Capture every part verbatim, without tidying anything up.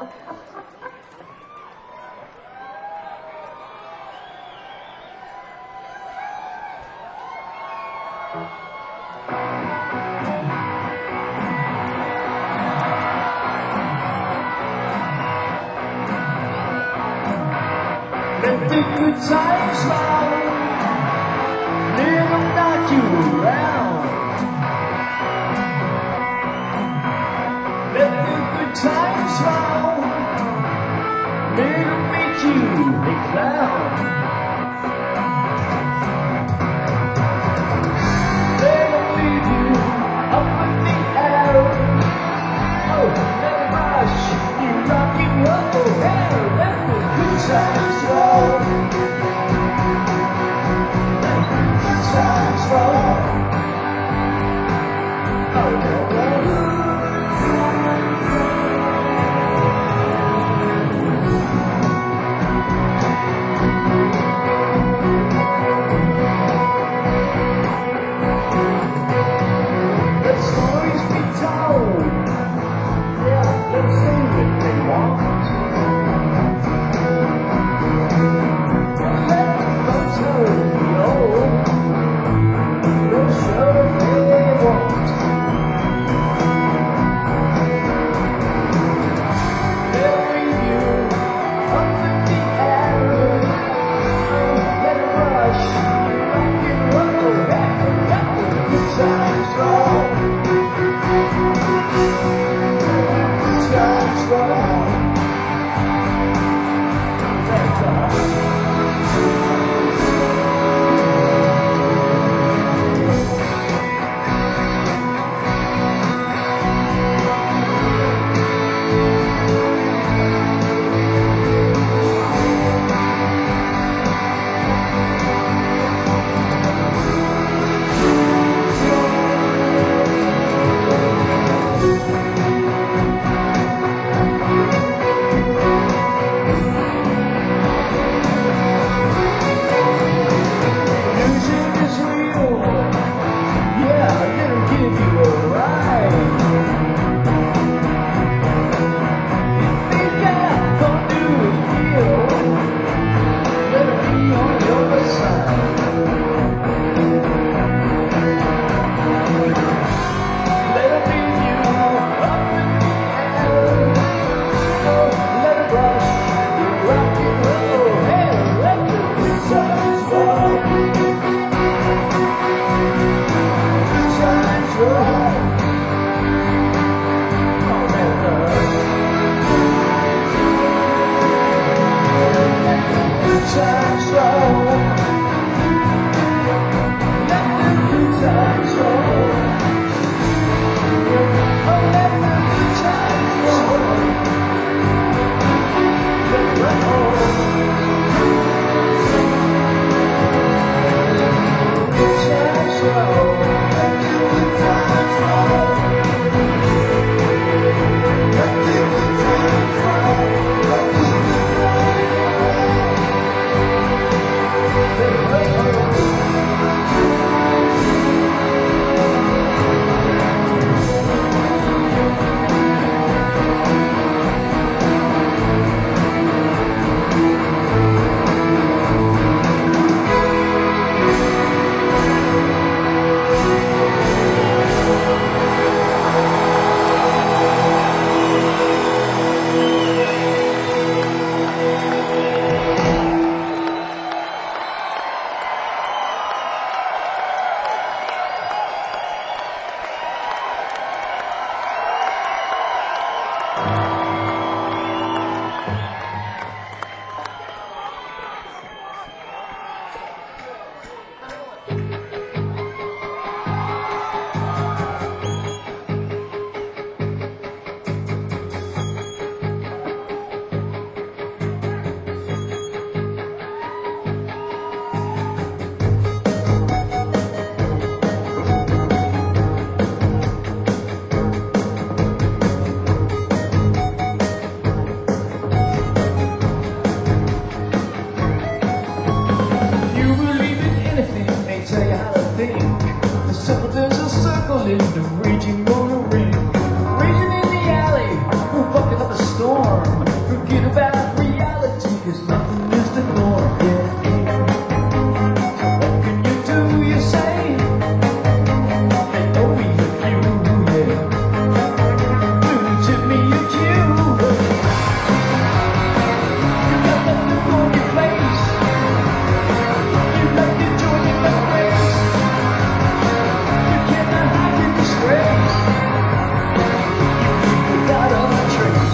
Let the good times roll, let them knock you around. Let the good times roll, let them make you a clown. Let them leave you up in the air. Oh, let them rush you, rock you up, oh hell. Let the good times roll. Let the good times roll. Oh, let the good times roll. Forget about reality, cause nothing is the norm yet. What can you do, you say? They know we with you, yeah. Blue tip me a cue. You got nothing for your place. You left your joy in my grace. You cannot hide your disgrace. You got a trace.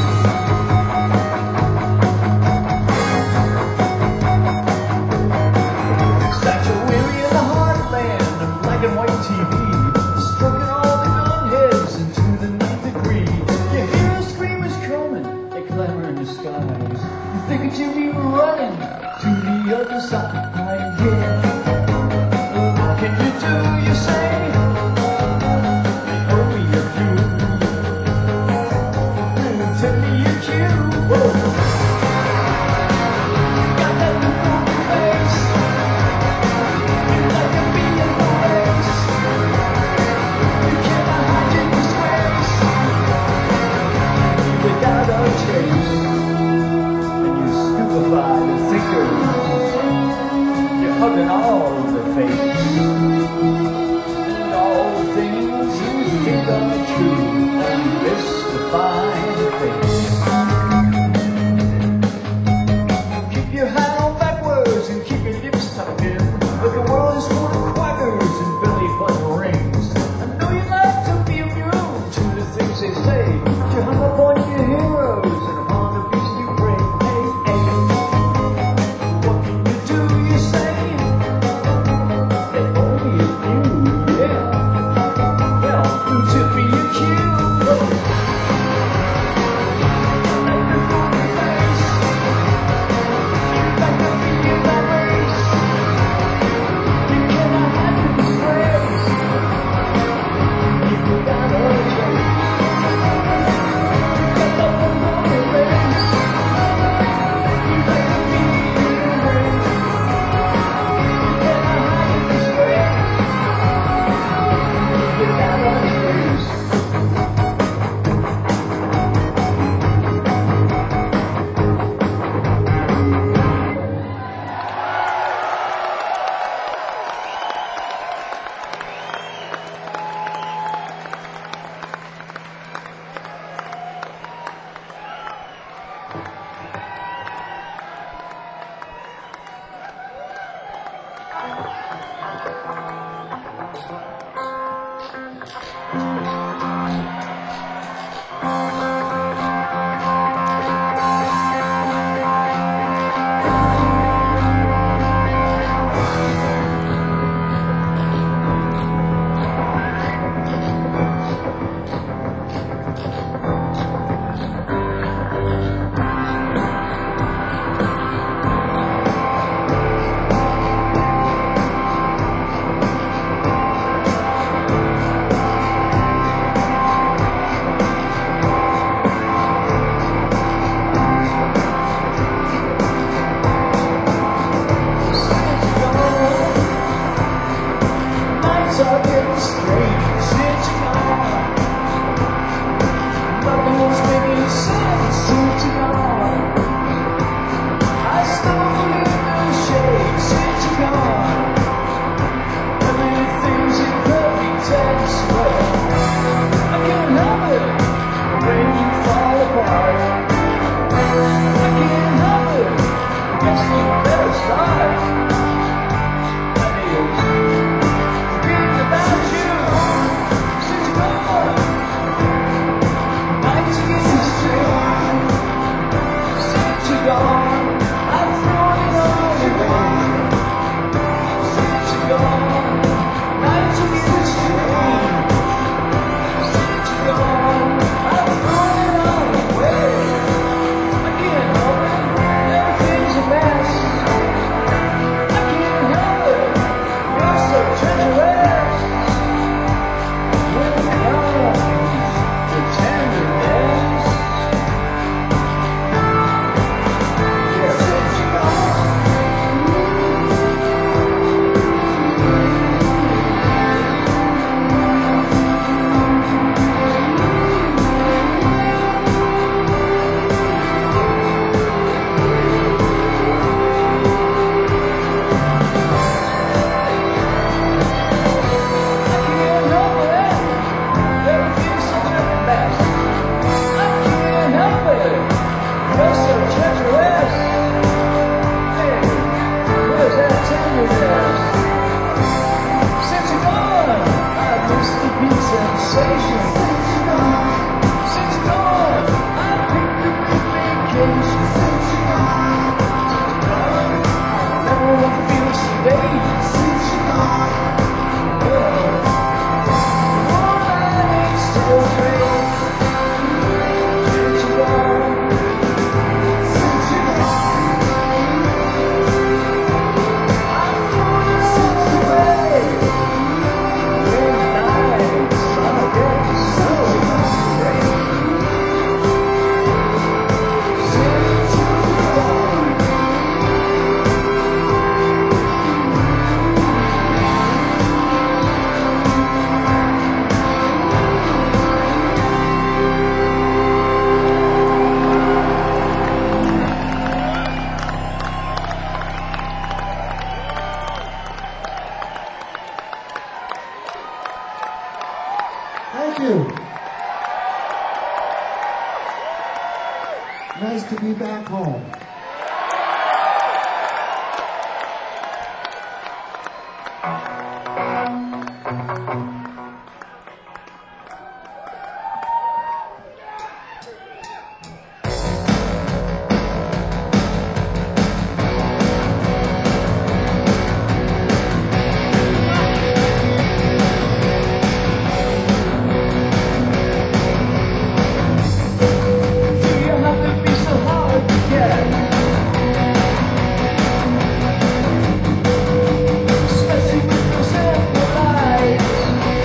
Black and white T V, stroking all the young heads into the ninth degree. You hear the screamers coming, they clamor in the skies. You think that you be running to the other side, yeah. What can you do, you say? They owe me a few. Tell me a cue. Whoa. Got that look on your face. You like a bee in the race. You cannot hide your disgrace. Without a trace. And you stupefied the thinkers. You're hugging all the fakes. And all things you think are true. And you mystify the face. Keep your hat on backwards and keep your lips tucked in. But the world is full of quackers and belly button rings. I know you like to be immune to the things they say. But you hung up on your heroes and upon the beast you bring. Hey, hey. What can you do, you say? They only a few, yeah. Well, who took me a cue? Like a golden face. Like a bee in my race. You cannot hide your disgrace. You got a trace. You got nothing on your face. You like a bee in the race. You cannot hide your disgrace. You got a trace. Thank you. Nice to be back home. Especially with those ample lights.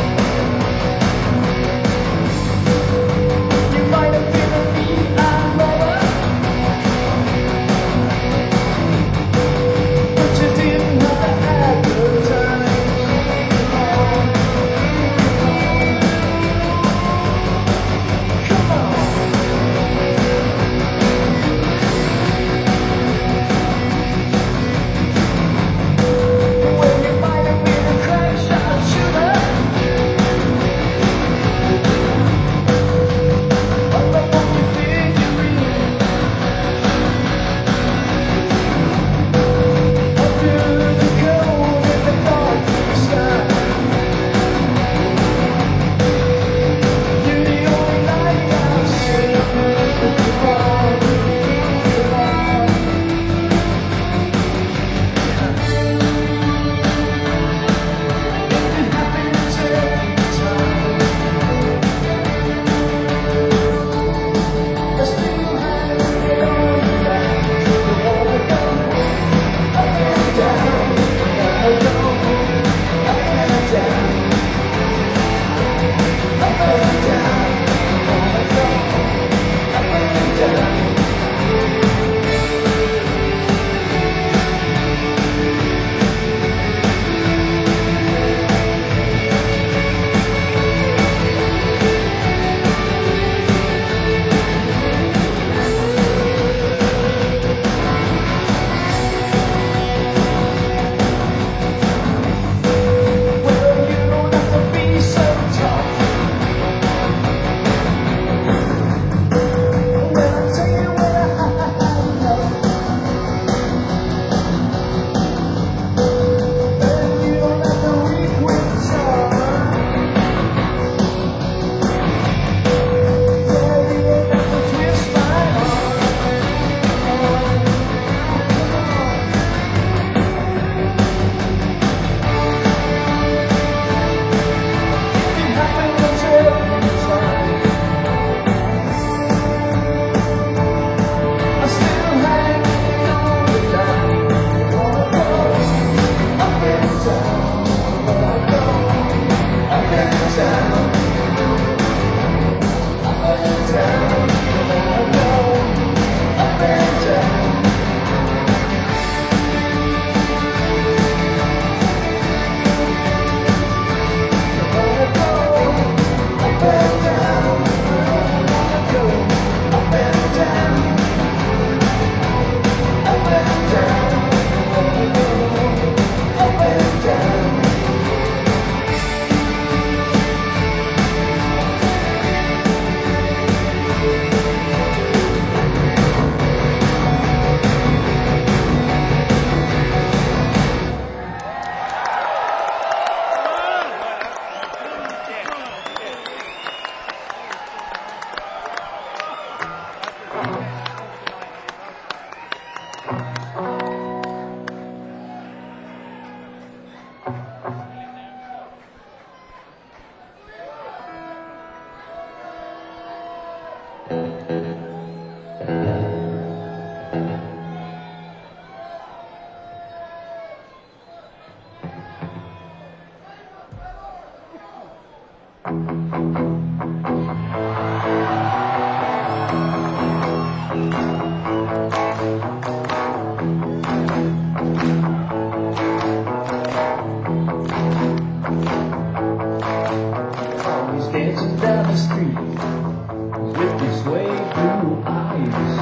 He's dancing down the street with his way blue eyes.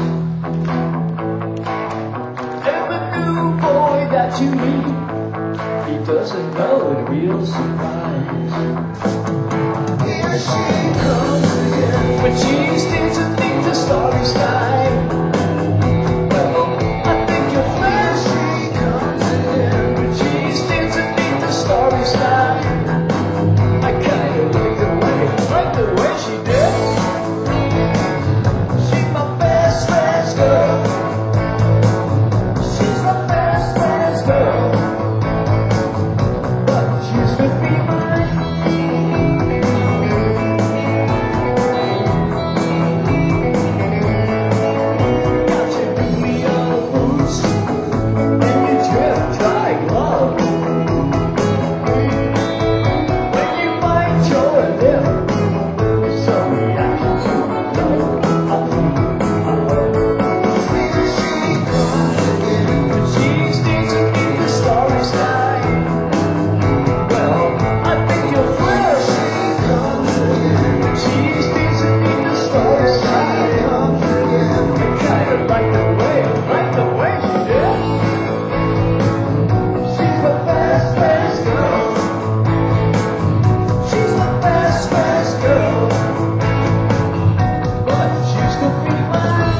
Every new boy that you meet, he doesn't know the real surprise. Here she comes again, when she's dancing beneath the starry sky. Well, I think you're fair. She comes again, when she's dancing beneath the starry sky. I kinda like the way, like the way she did. She's my best friend's girl. She's my best friend's girl. But she's gonna be mine. Got your Julio boots and your drip dry glove. When you bite your lip, some reaction to love. Here she comes again, when she's dancing beneath the starry sky. Well, I think you'll flirt. She comes again, when she's dancing beneath the starry sky. I kinda like the way, like the way she did. She's my best friend's girl. She's my best friend's girl. But she's gonna be mine.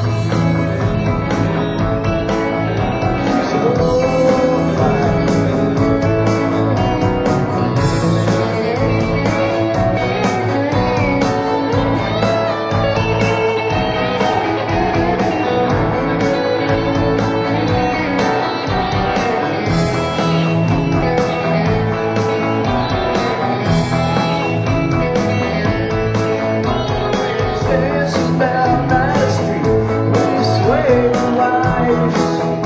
She's so fine. Dances down that street with his swaying eyes.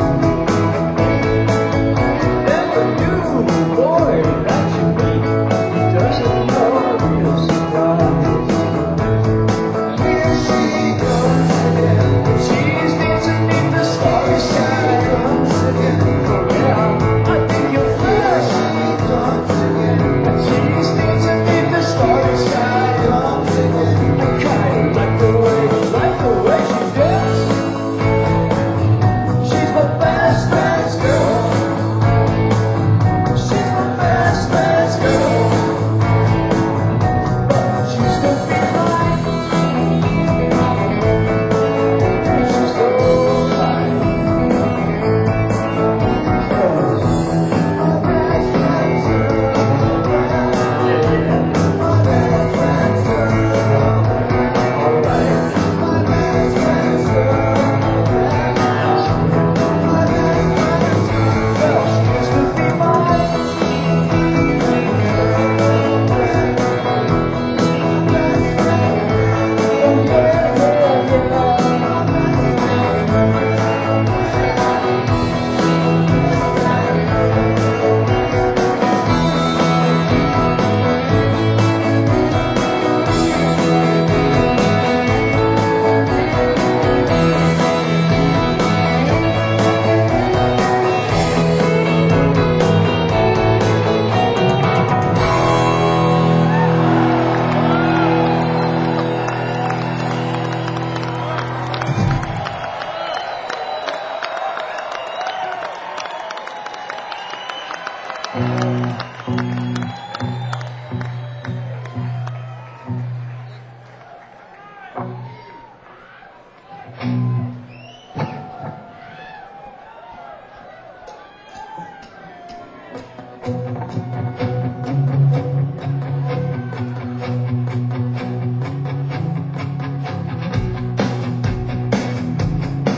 Every new boy that you meet, he doesn't know the real surprise. Here she comes again, when she's dancing beneath the starry sky. Yeah, I think you're fair. She comes again, when she's dancing beneath the starry sky. I kinda like the way, like the way she dance. She's my best friend's girl. She's my best friend's girl. But she's gonna be mine. She's so fine. My best friend's girl. Yeah, yeah. My best friend's girl. Alright. My best friend's girl. My best friend's girl. Well, she's gonna be mine. Oh yeah, yeah, yeah.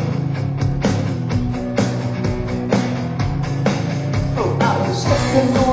Oh, I was stuck in the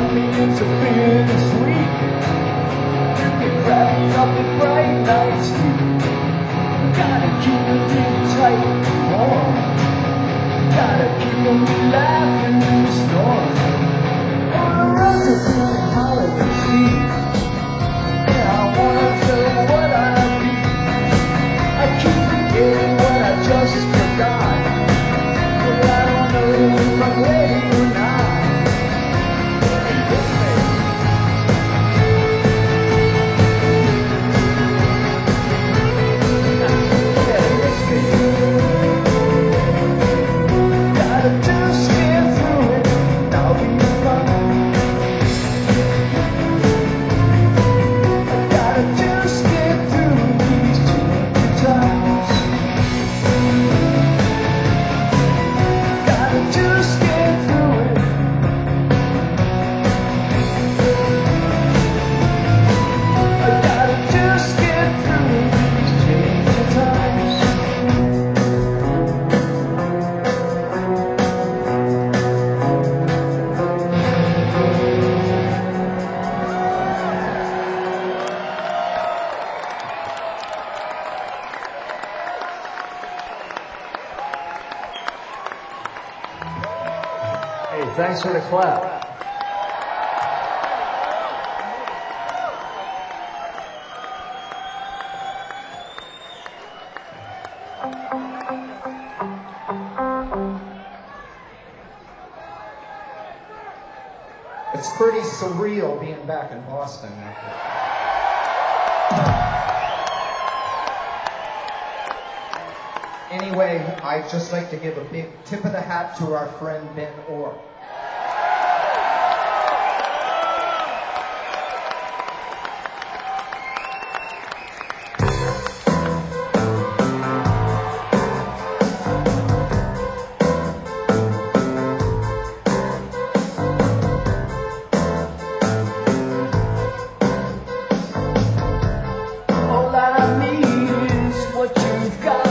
me into bittersweet. You can wrap me up in bright night sleep. Gotta keep me tight and warm. Gotta keep me laughing in the storm. On a rosy holiday eve. Yeah, I wanna know what I be. I keep forgetting what I just forgot. But I don't know if I'm ready or not. Gotta just get through it, and I'll be fine. I gotta just get through these changing times. Gotta just get through it. I gotta just get through these changing times. Hey, thanks for the clap. It's pretty surreal being back in Boston now. Anyway, I'd just like to give a big tip of the hat to our friend Ben Orr. All I need is what you've got.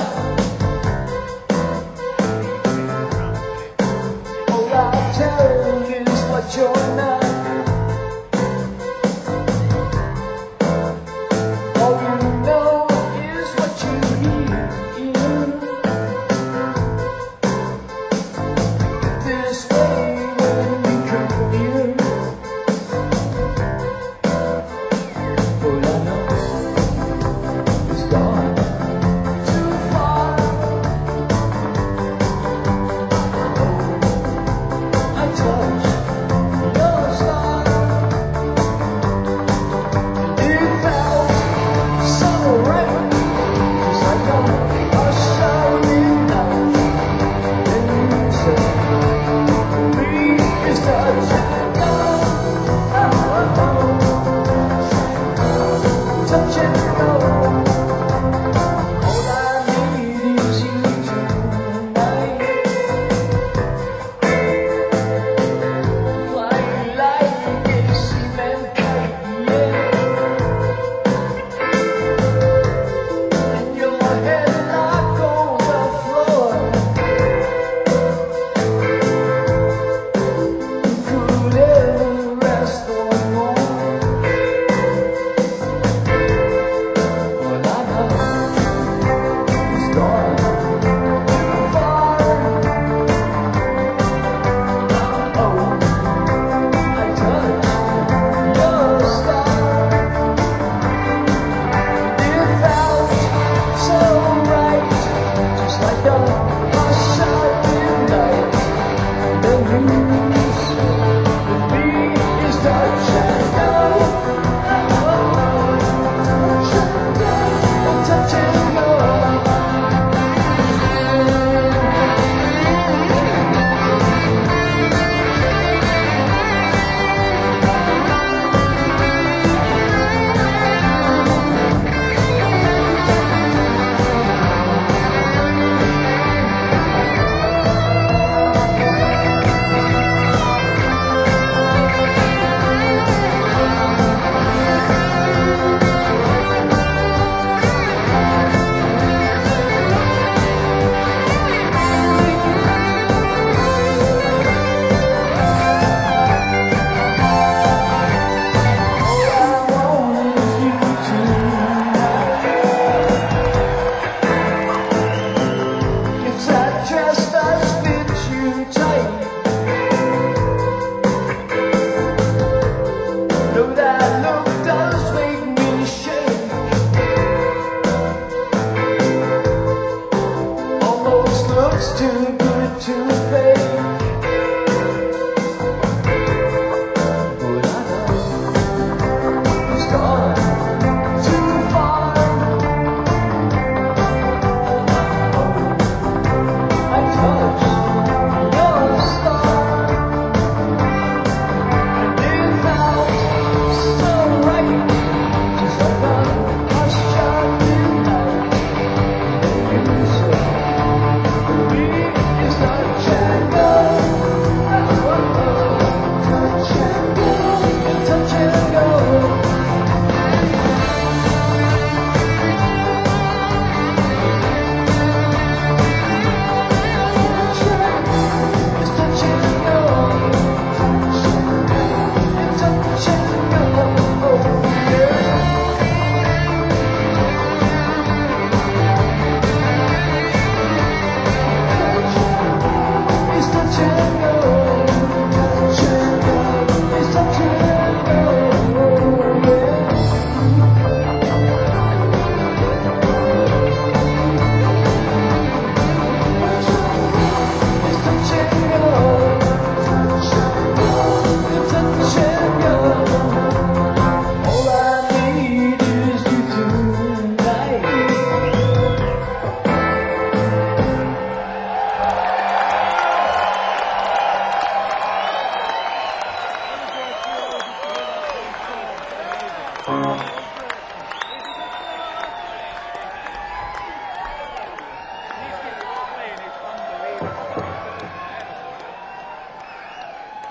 All I tell you is what you're not. All you know is what you hear. This way when we come near. All I know is gone too far. I touch your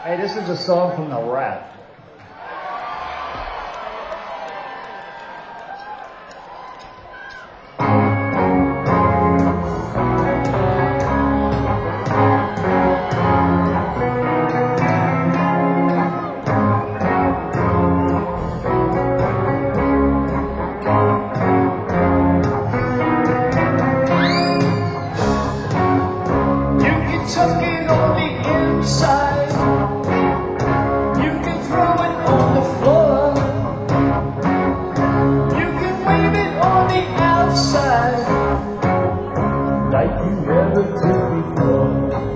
Hey, this is a song from The Rat. Tuck it on the inside. You can throw it on the floor. You can wave it on the outside, Like you never did before.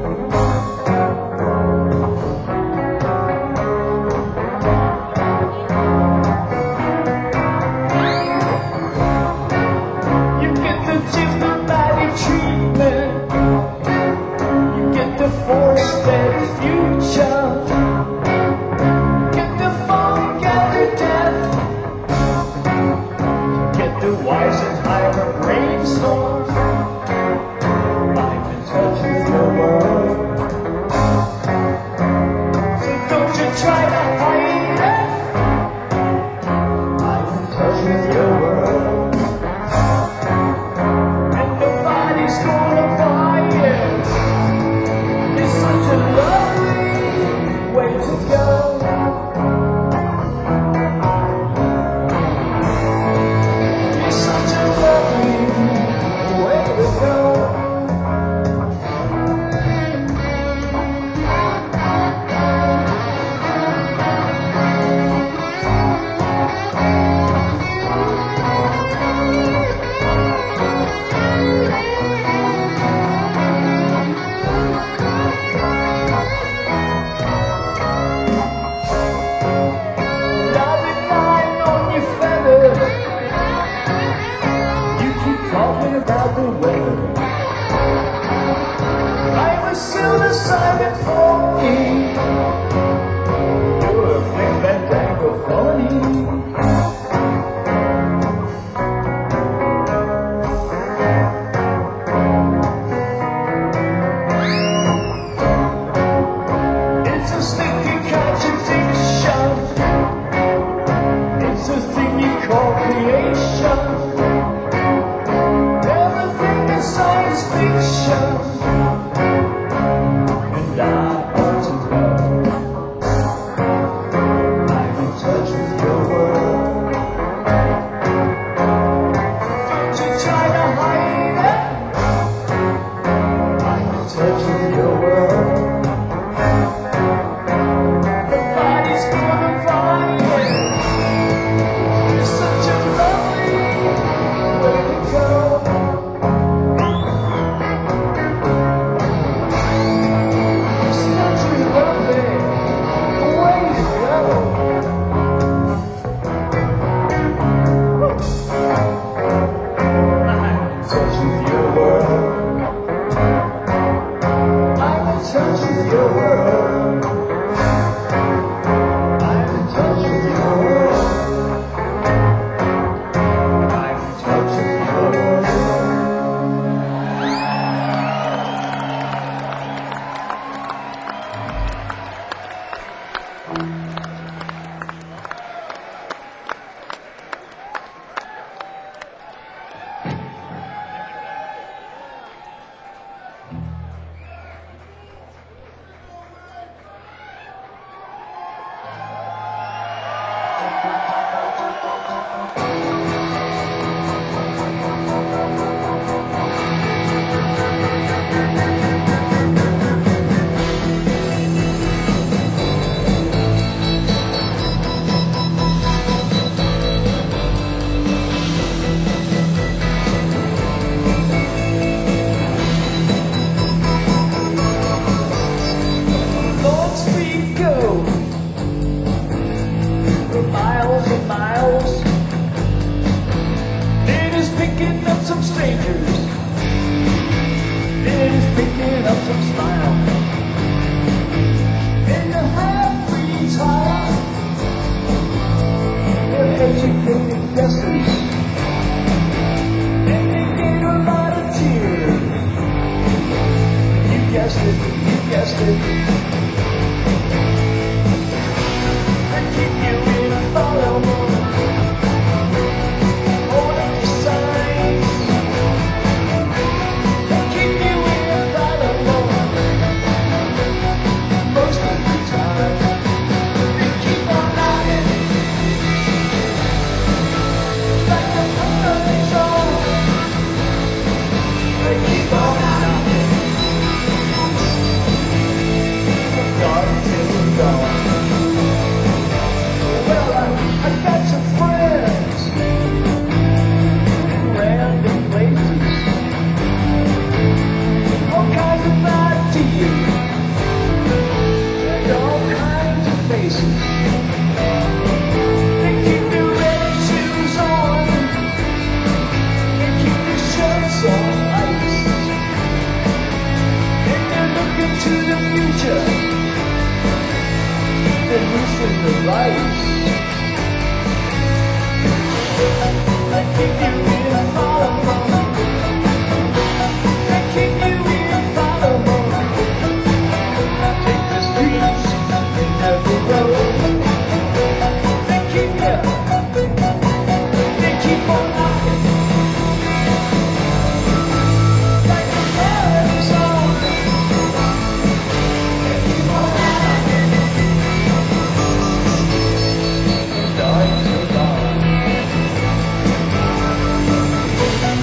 you get the diplomatic treatment, you get the force-fed future, get the funk and the death, get the wise and higher brainstorm. I'm in touch with your world, so don't you try to hide it. I'm in touch with your world, and nobody's gonna buy it. It's such a lovely way to go. It's such a lovely way to go. Loving line on your feather, you keep talking about the weather. I'm a silver-sided pony, you're a fling fandango phony. It's a stinking contradiction, it's a thing you call creation. Everything is science fiction, and I want to know. I'm in touch with your world. Don't you try to hide it. I'm in touch with your world. Nobody's gonna find it. It's such a lovely way to go. It's such a lovely way to go. I'm in touch with your world. I'm in touch with your world. I'm in touch with your world. I'm in touch with your world. Long street go for miles and miles. It is picking up some strangers. It is picking up some smiles. In the half-free time, they're educated guesses, and they get a lot of tears. You guessed it, you guessed it. even loosen the vice. They keep you in follow mode. They keep you in follow mode. Take the streets and never road. They keep you. They keep on knocking. Like a fire zone. They keep on knocking. Die to die.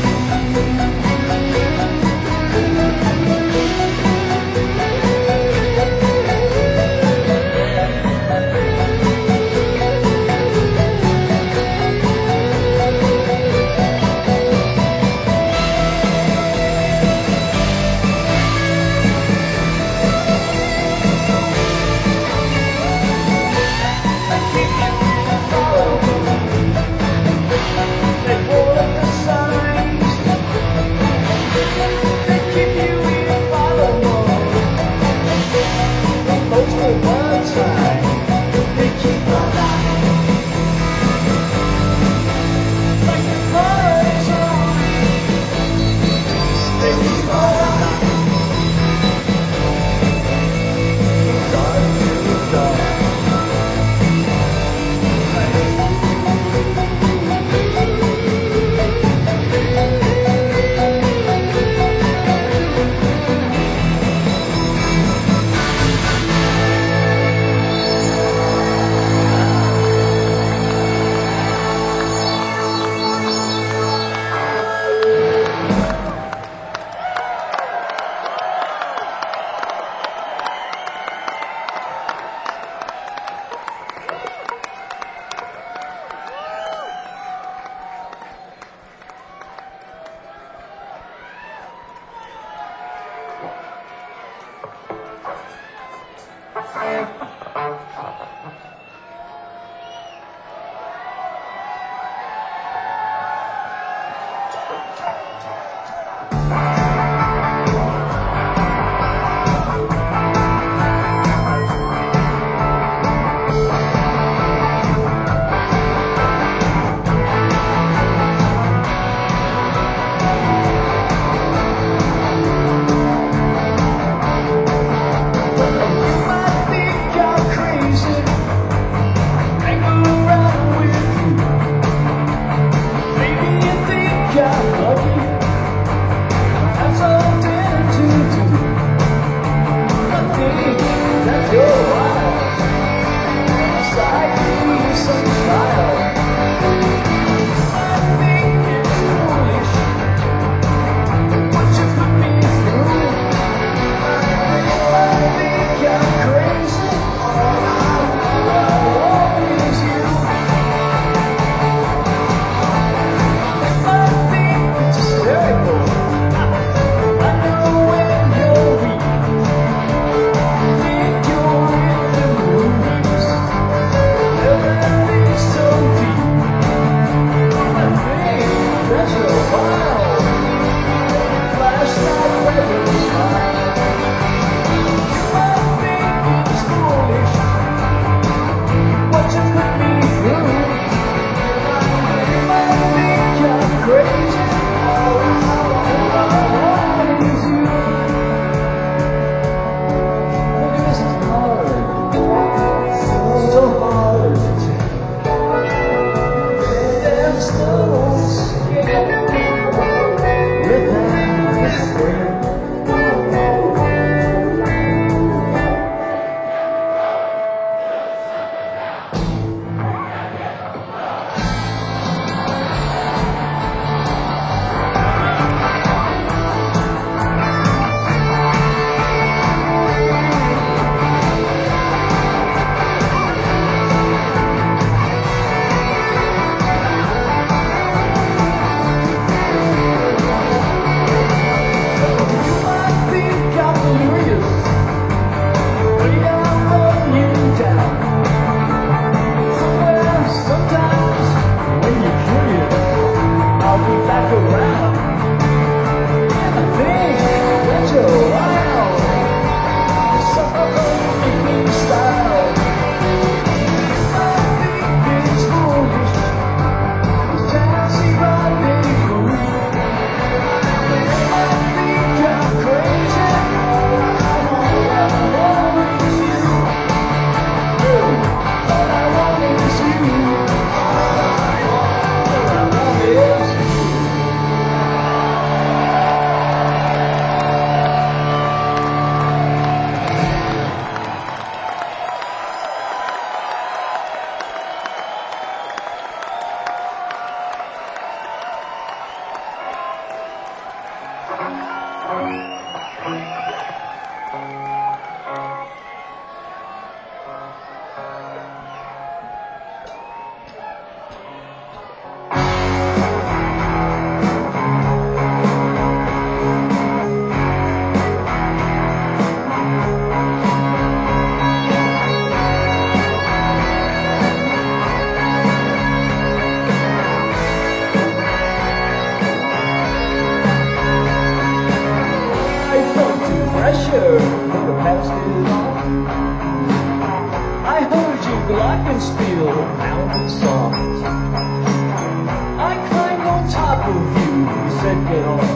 glockenspiel, loud and soft. I climbed on top of you, you said get off.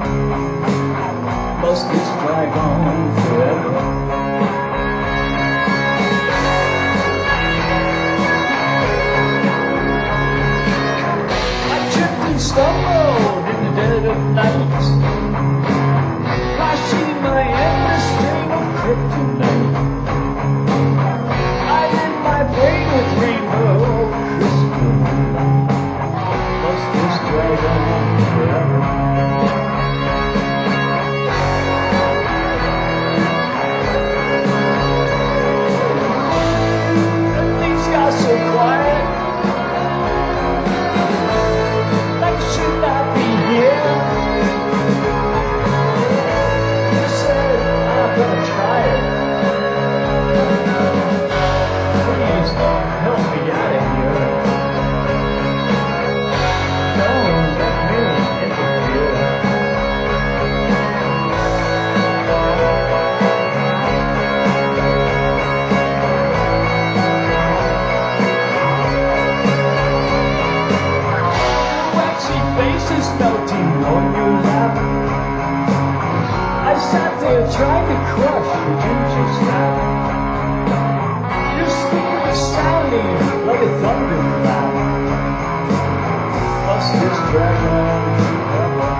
Must this drag on forever? I tripped and stumbled in the dead of night, flashing my endless string of kryptonite. I lit my brain with rainbow crystalline. Must this drag on forever? And things got so quiet, like it should not be here. You said I'm gonna try it. Please help me out of here. Don't let me interfere. Waxy faces melting on your lap. I sat there trying to crush the ginger snap. Your skin was sounding like a thunderclap. Must this drag on forever?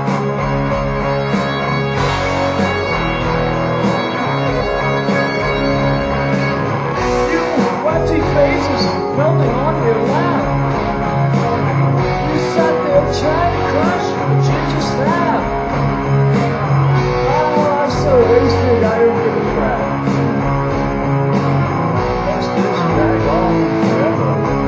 You waxy faces melting on your lap. You sat there trying to crush the ginger snap. Oh, I'm so wasted, I don't give a crap. Must this drag on forever?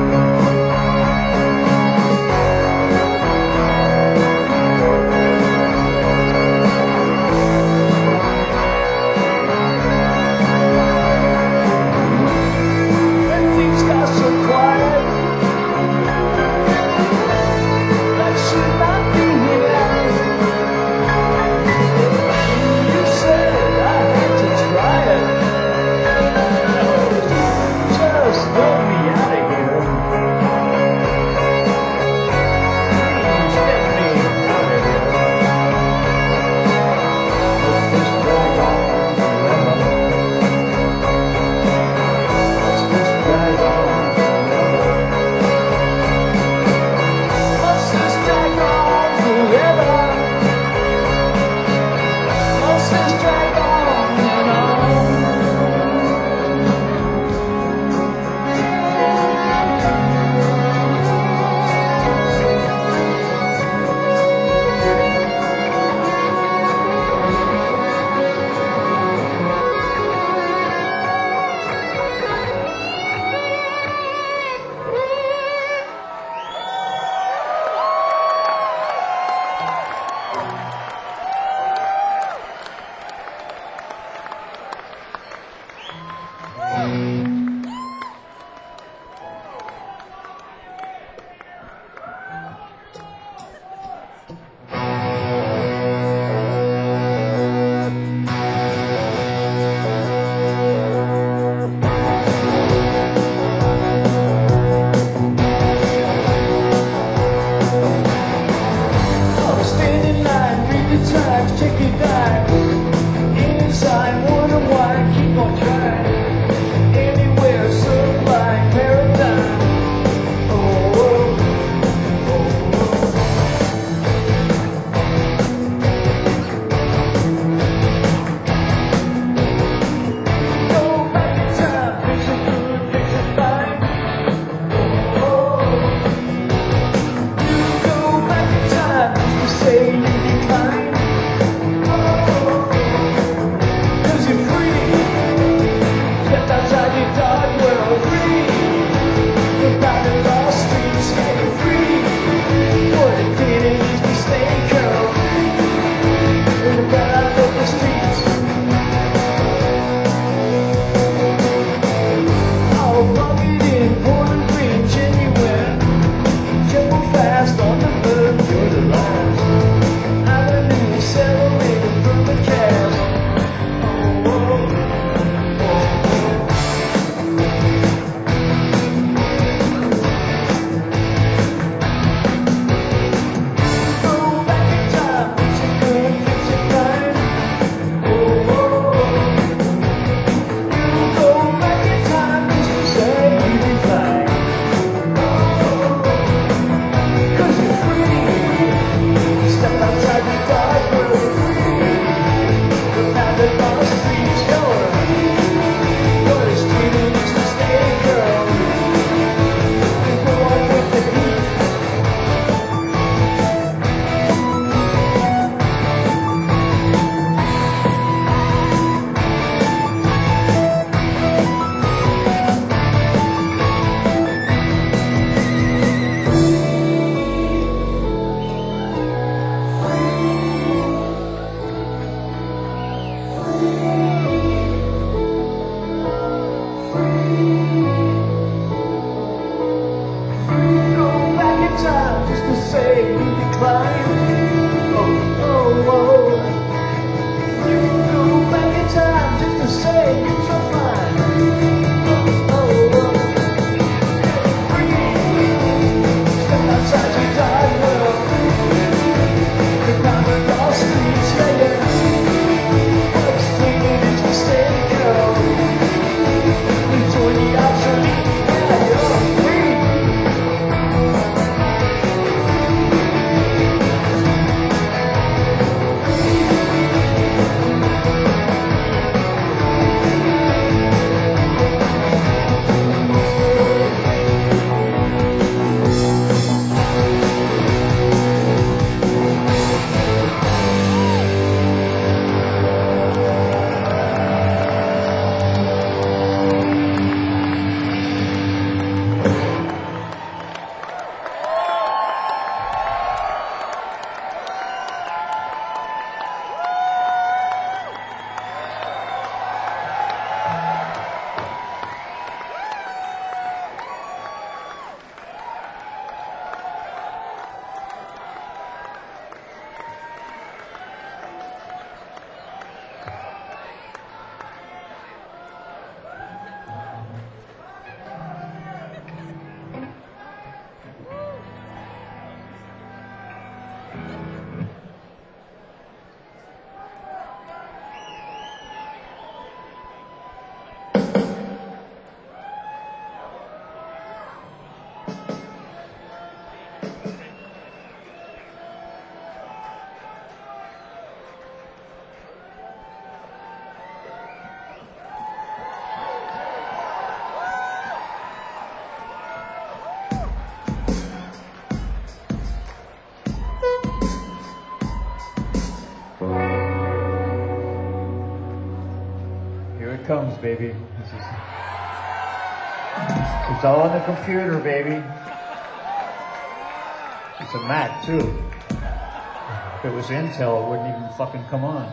And things got so quiet, that should not be here. You said I had to try it. Just let me out of here. Please get me out of here. Must this drag on forever? Must this drag on forever? Must this drag on forever? Must this drag on and on? I'm standing in line, read the times, check your dimes. Inside, wonder why I keep on trying. Anywhere, sublime paradigm. Oh, oh, oh, oh. Go back in time, picture good, picture fine. Oh, oh. You go back in time, you say you decline. Cause you're free, stepped outside your dark world, free. You're back in lost streets, getting free. What it did is we stay curled in the bad local streets. All rugged in Portland green, genuine. Jumbo fast on the verge, you're the last. Avenue settling from the cast. Oh, oh, oh, oh. it comes, baby. This is, it's all on the computer, baby. It's a Mac, too. If it was Intel, it wouldn't even fucking come on.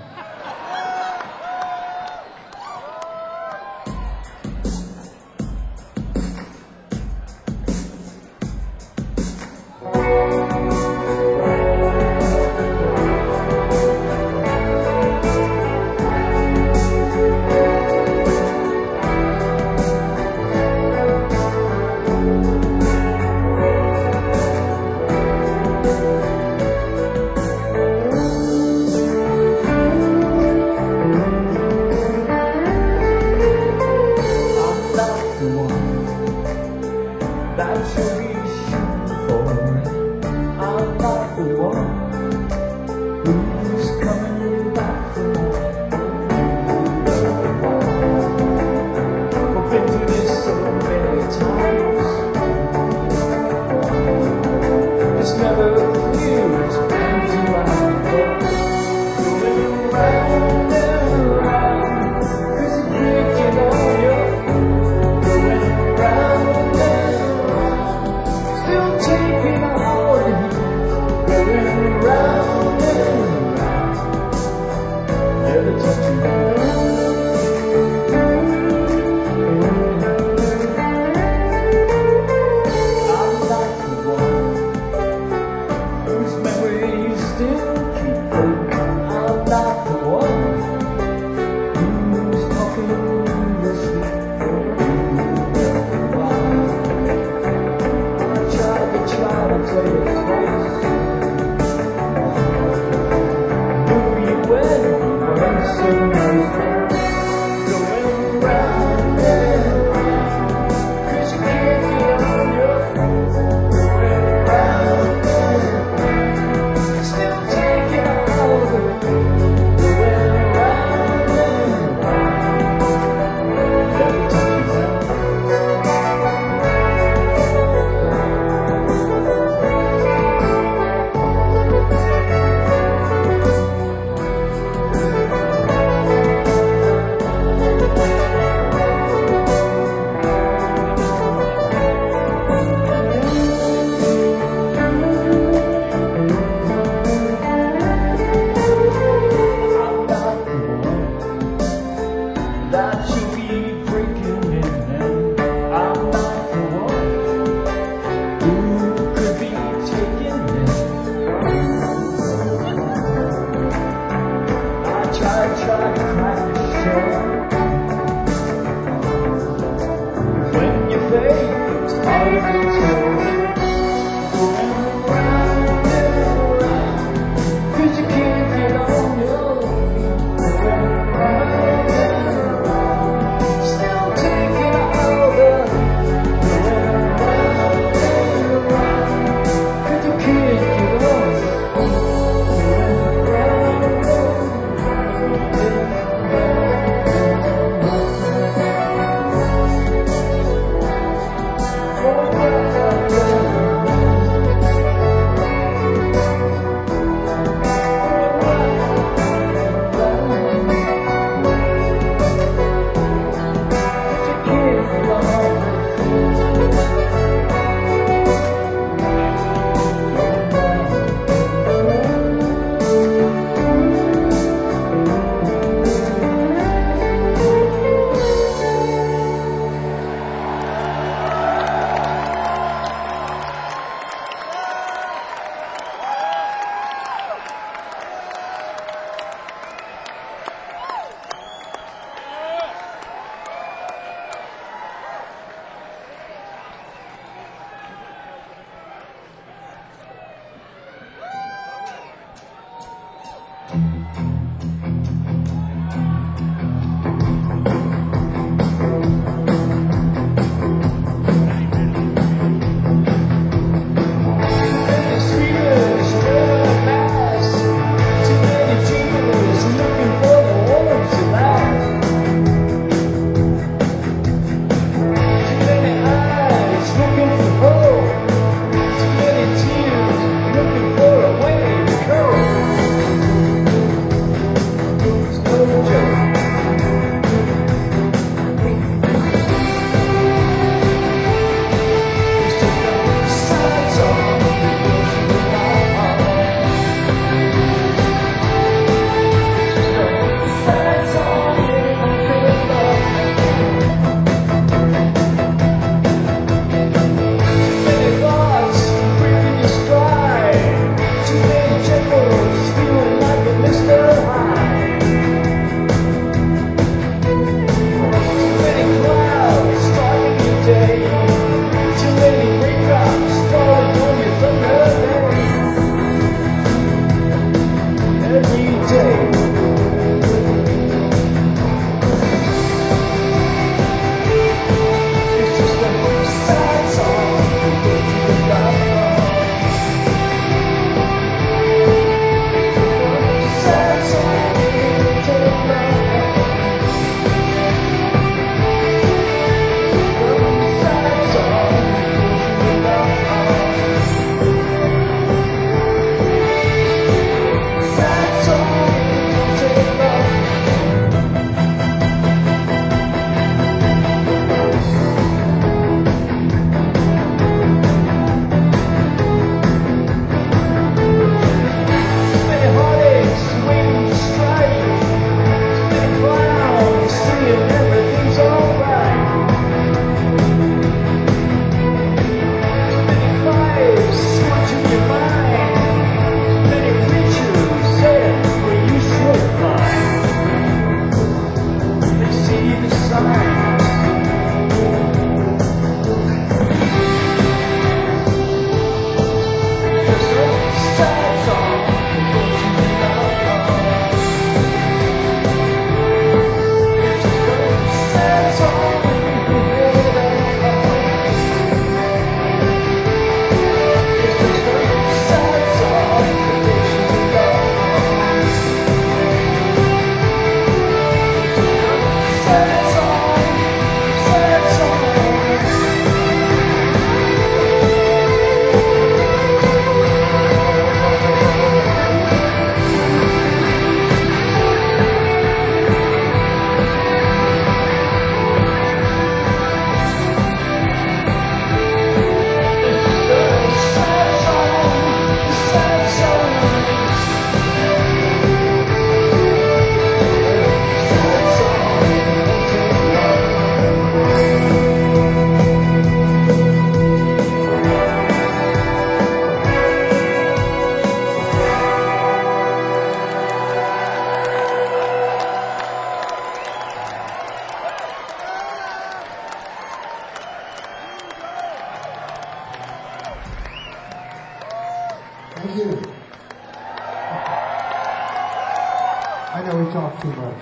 Thank you. I know we talk too much.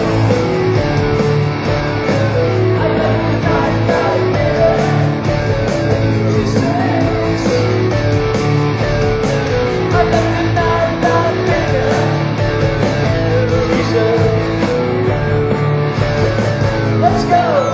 Let's go!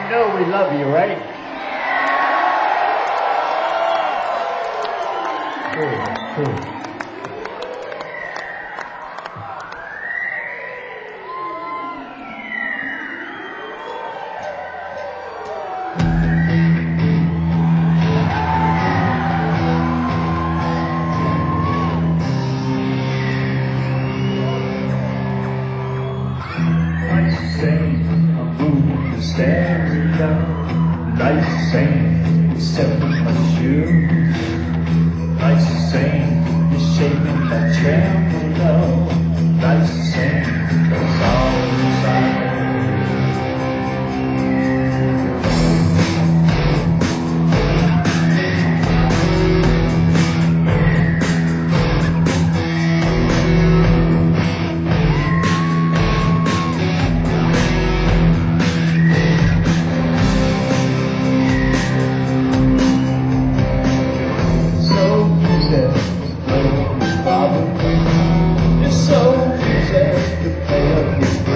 know we love you, right? Cool, cool. Nice saying, you step in my shoes. Nice saying, you're shaking that tremolo. Nice saying, that's all inside. So easy to play up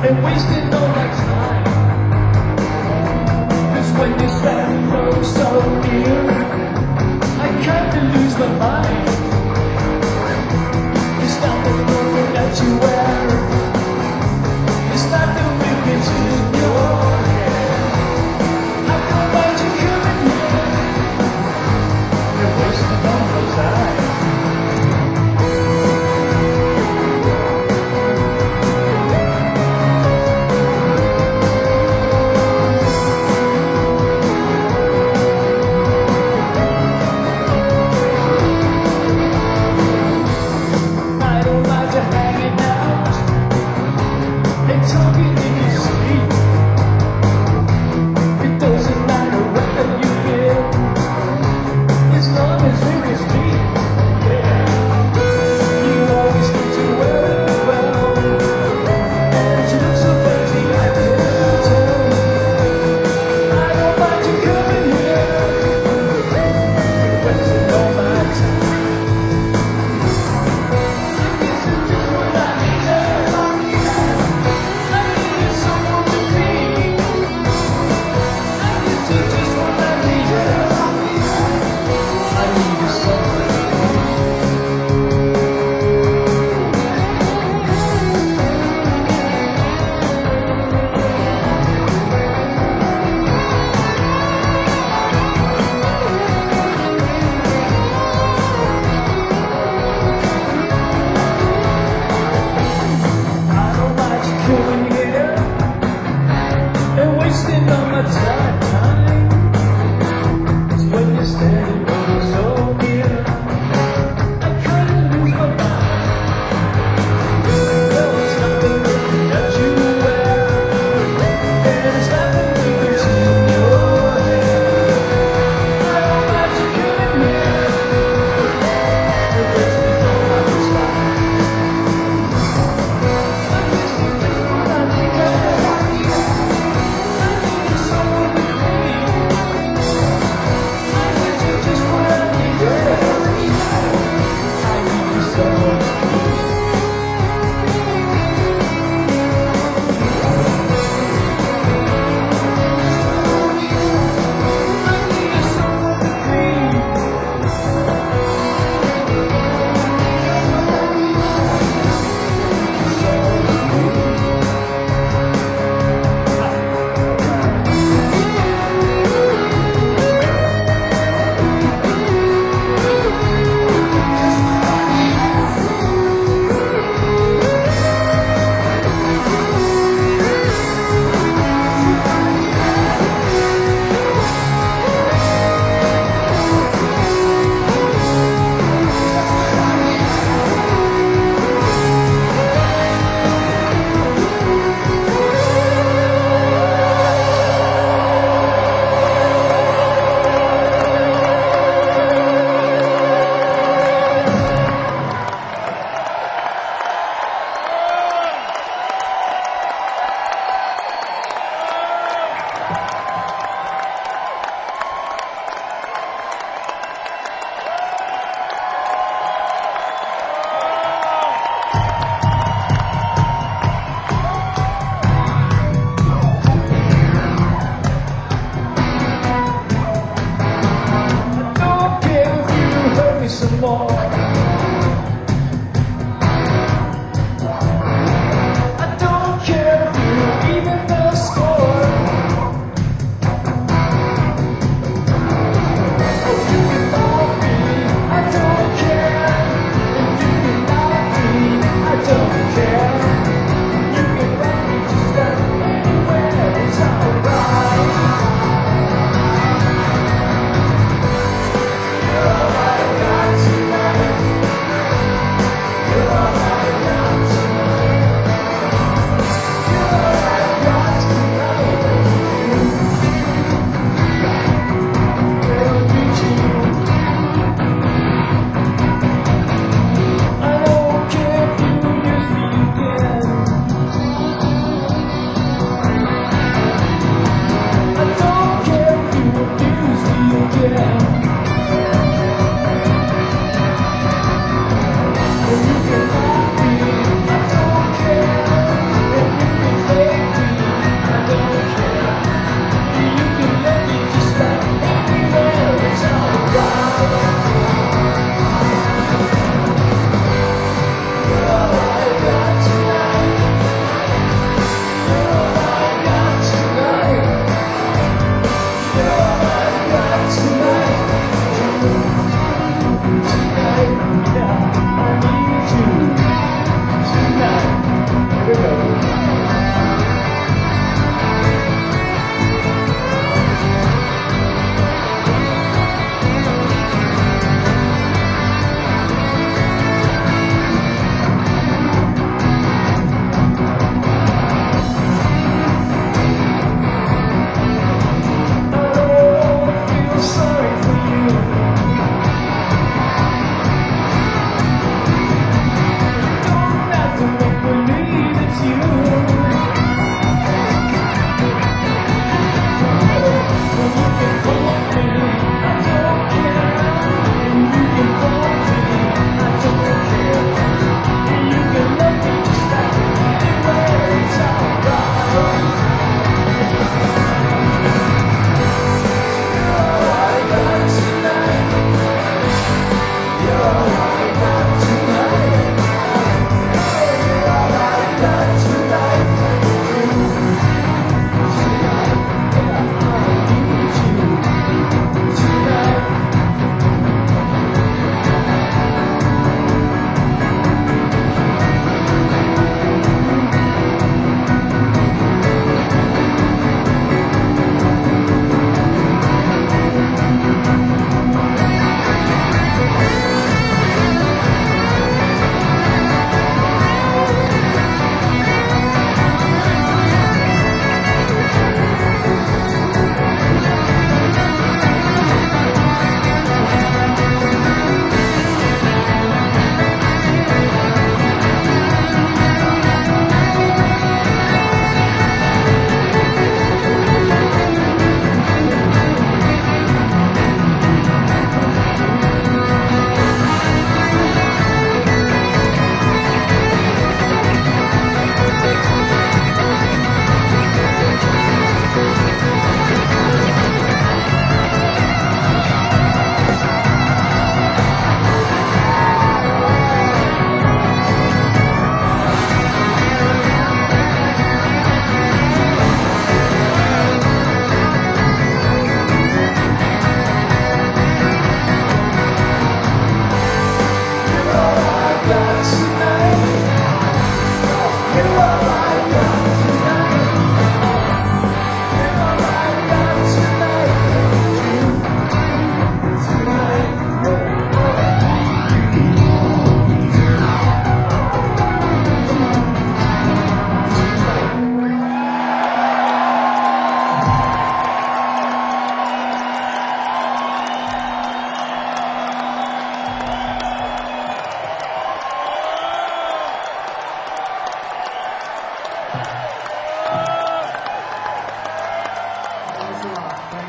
been wasting all my time. Cause when you stand oh so near, I kinda lose my mind. It's not the moment that you wear, it's not the wickets in your hair. How come aren't you coming here? You're wasting all my time.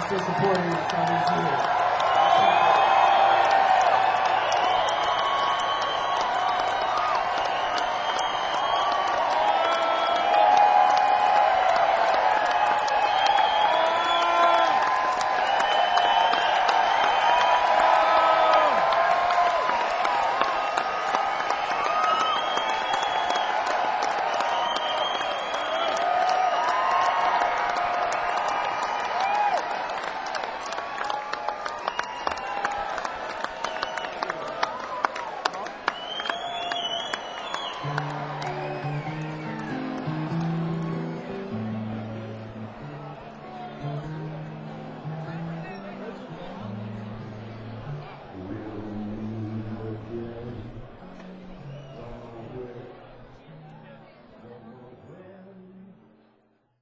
still supporting us all these years.